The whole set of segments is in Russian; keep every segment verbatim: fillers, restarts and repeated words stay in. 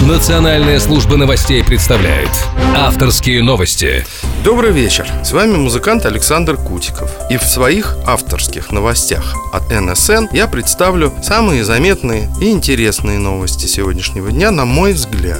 Национальная служба новостей представляет авторские новости. Добрый вечер, с вами музыкант Александр Кутиков. И в своих авторских новостях от эн эс эн я представлю самые заметные и интересные новости сегодняшнего дня, на мой взгляд.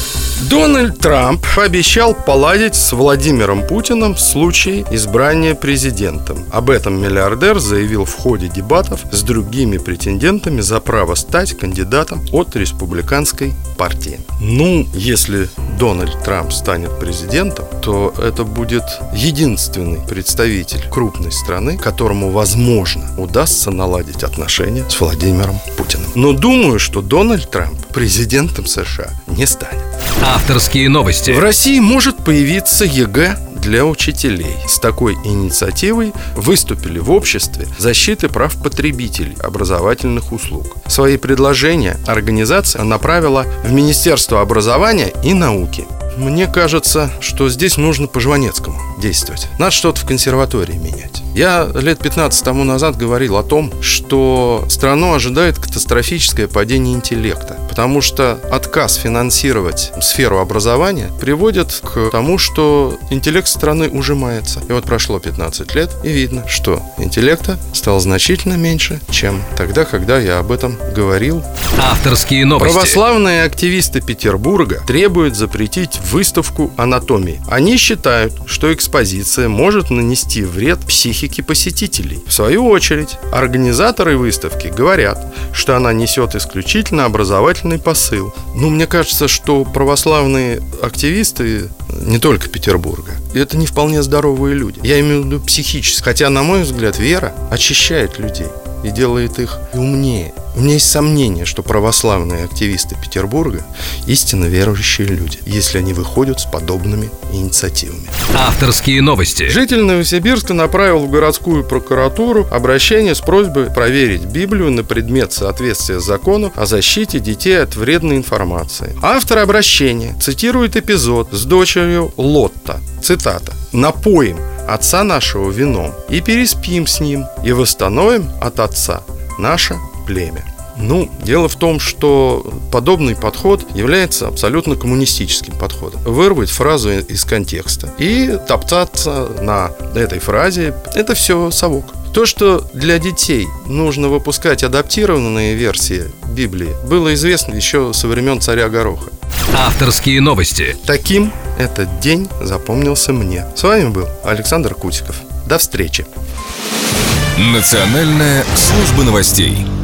Дональд Трамп пообещал поладить с Владимиром Путиным в случае избрания президентом. Об этом миллиардер заявил в ходе дебатов с другими претендентами за право стать кандидатом от республиканской партии. Ну, если Дональд Трамп станет президентом, то это будет единственный представитель крупной страны, которому, возможно, удастся наладить отношения с Владимиром Путиным. Но думаю, что Дональд Трамп президентом США не станет. Авторские новости. В России может появиться ЕГЭ для учителей. С такой инициативой выступили в обществе защиты прав потребителей образовательных услуг. Свои предложения организация направила в Министерство образования и науки. Мне кажется, что здесь нужно по Жванецкому действовать. Надо что-то в консерватории менять. Я лет пятнадцать тому назад говорил о том, что страну ожидает катастрофическое падение интеллекта, потому что отказ финансировать сферу образования приводит к тому, что интеллект страны ужимается. И вот прошло пятнадцать лет, и видно, что интеллекта стало значительно меньше, чем тогда, когда я об этом говорил. Авторские новости. Православные активисты Петербурга требуют запретить выставку анатомии. Они считают, что экспозиция может нанести вред психике посетителей. В свою очередь, организаторы выставки говорят, что она несет исключительно образовательный посыл. Ну, мне кажется, что православные активисты не только Петербурга, это не вполне здоровые люди. Я имею в виду психически. Хотя, на мой взгляд, вера очищает людей и делает их умнее. У меня есть сомнение, что православные активисты Петербурга истинно верующие люди, если они выходят с подобными инициативами. Авторские новости. Житель Новосибирска направил в городскую прокуратуру обращение с просьбой проверить Библию на предмет соответствия закону о защите детей от вредной информации. Автор обращения цитирует эпизод с дочерью Лотта. Цитата: «Напоим отца нашего вином и переспим с ним, и восстановим от отца наше племя». Ну, дело в том, что подобный подход является абсолютно коммунистическим подходом. Вырвать фразу из контекста и топтаться на этой фразе – это все совок. То, что для детей нужно выпускать адаптированные версии Библии, было известно еще со времен царя Гороха. Авторские новости. Таким этот день запомнился мне. С вами был Александр Кутиков. До встречи. Национальная служба новостей.